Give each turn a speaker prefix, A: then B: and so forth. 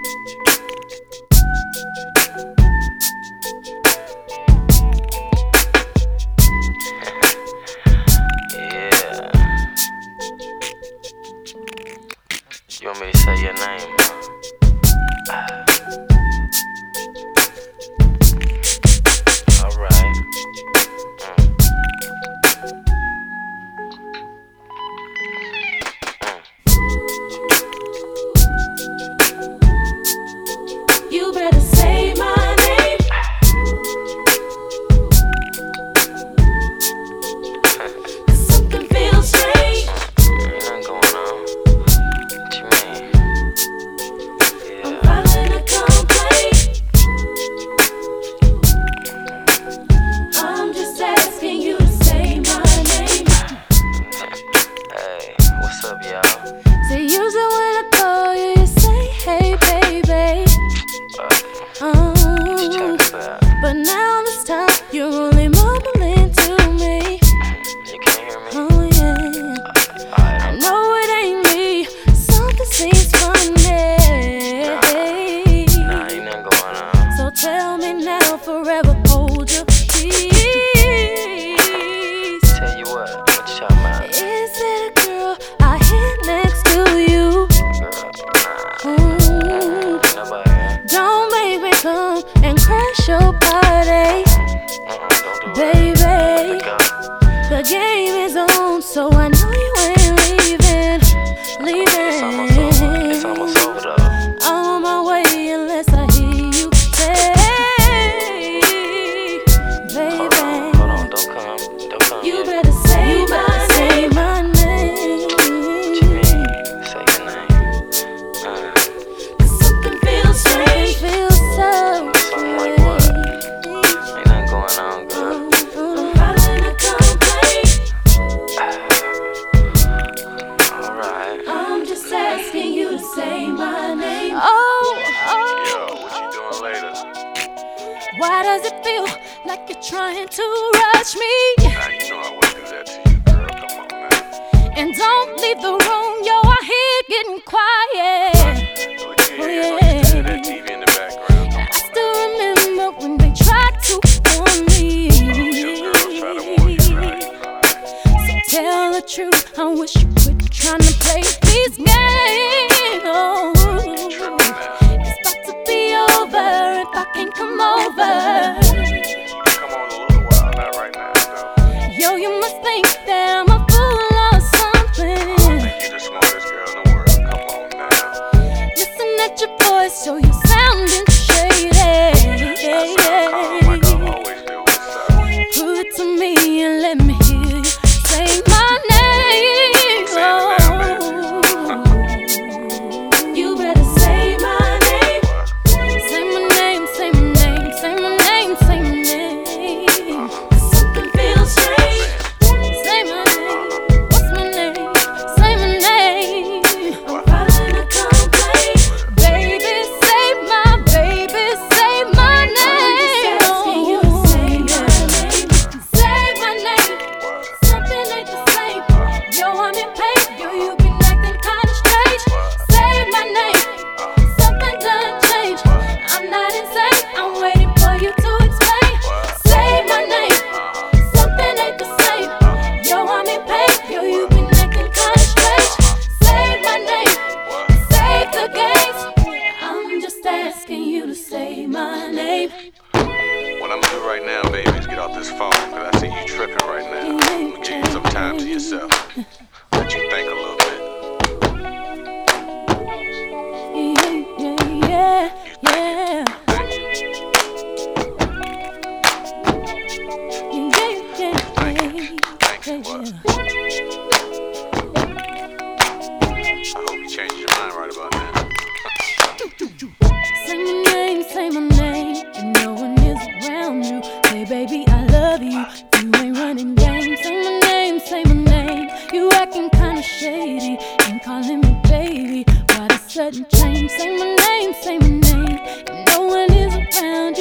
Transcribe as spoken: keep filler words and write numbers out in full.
A: You want me to say your name? Uh, Alright. Mm.
B: Mm. You better say my name. Cause something feels strange.
A: Ain't nothing going on. What you mean? Yeah.
B: I'm filing a complaint. I'm just asking you to say my name.
A: Hey, what's up, y'all?
B: See, usually when I call you, you say, hey, baby.
A: Uh, what you
B: Um,
A: talking about?
B: but now this time, you're only mumbling to me.
A: You can't hear me?
B: Oh, yeah.
A: Alright,
B: I
A: I'm
B: know it ain't me. Something seems funny.
A: Nah, ain't nothing going on.
B: So tell me now, forever hold your peace.
A: Tell you what, what you talking about?
B: Is it a girl I hit next to you?
A: Girl, nah,
B: Ooh.
A: ain't nobody here.
B: Don't make me come and crash your party,
A: Uh-uh, don't do
B: baby.
A: that. Let it go.
B: The game is on, so I know you ain't leaving,
A: It's almost over. It's
B: leaving.
A: almost over, though.
B: I'm on my way unless I hear you say,
A: Hold
B: baby.
A: on, hold on. Don't come. Don't come
B: You
A: yet.
B: better say, you better say my name.
A: What you mean? Say your name. Uh,
B: Cause something feels strange. Feels so
A: Something like what? Ain't nothing going on, girl.
B: I'm filing a complaint.
A: Alright.
B: I'm just asking you to say my name. Oh, oh.
A: Yo, what you doing later?
B: Why does it feel like you're trying to rush me?
A: Nah, you know I wouldn't do that to you, girl. Come on now.
B: And don't leave the room, yo, I hear it getting quiet.
A: Look here,
B: Oh,
A: look,
B: yeah.
A: you that T V in the background. Come
B: I
A: on
B: still
A: now.
B: remember when they tried to warn me.
A: Oh, your girl try to warn you, right? Alright.
B: So tell the truth, I wish you quit trying to play these games. Oh,
A: Tripping now.
B: it's about to be over if I can't come over.
A: Come on a little while, not right now, though.
B: Yo, you must think that I'm a fool or
A: I
B: something.
A: think you're the smartest girl in the world. Come on now.
B: Listen at your voice, so you sounding shady.
A: I sound calm like I always do. What's up?
B: Prove it to me and let me hear you say my name.
A: Saying it now, baby.
B: Oh. You better say my name.
A: What?
B: Say my name, say my name, say my name, say my name. Something feels strange. Say my name. What's my name? Say my name. I'm filing a complaint. Baby, say my baby, say my name. I'm just asking you to say my name. Say my name.
A: What?
B: Something ain't the same. Yo, I'm in pain. Yo, you been acting kinda strange. Say my name. Something done changed. I'm not insane. I'm waiting for you to explain. Say my name. Something ain't the same. Yo, I'm in pain. Yo, you been acting kinda strange. Say my name. Save the games. I'm just asking you to say my name.
A: What I'm gonna do right now, baby, is get off this phone, because I see you tripping right now. I'm gonna give you some time to yourself. Let you think a little bit.
B: Yeah, yeah, yeah,
A: Thank you.
B: yeah, yeah,
A: Thank you. Thank you.
B: yeah,
A: What?
B: yeah.
A: I hope you change your mind right about now.
B: Say my name, say my name, and no one is around you. Hey baby, I love you. You ain't running games. Say my name, say my name. You acting kinda shady and calling me baby. Why the sudden change? Say my name, say my name, and no one is around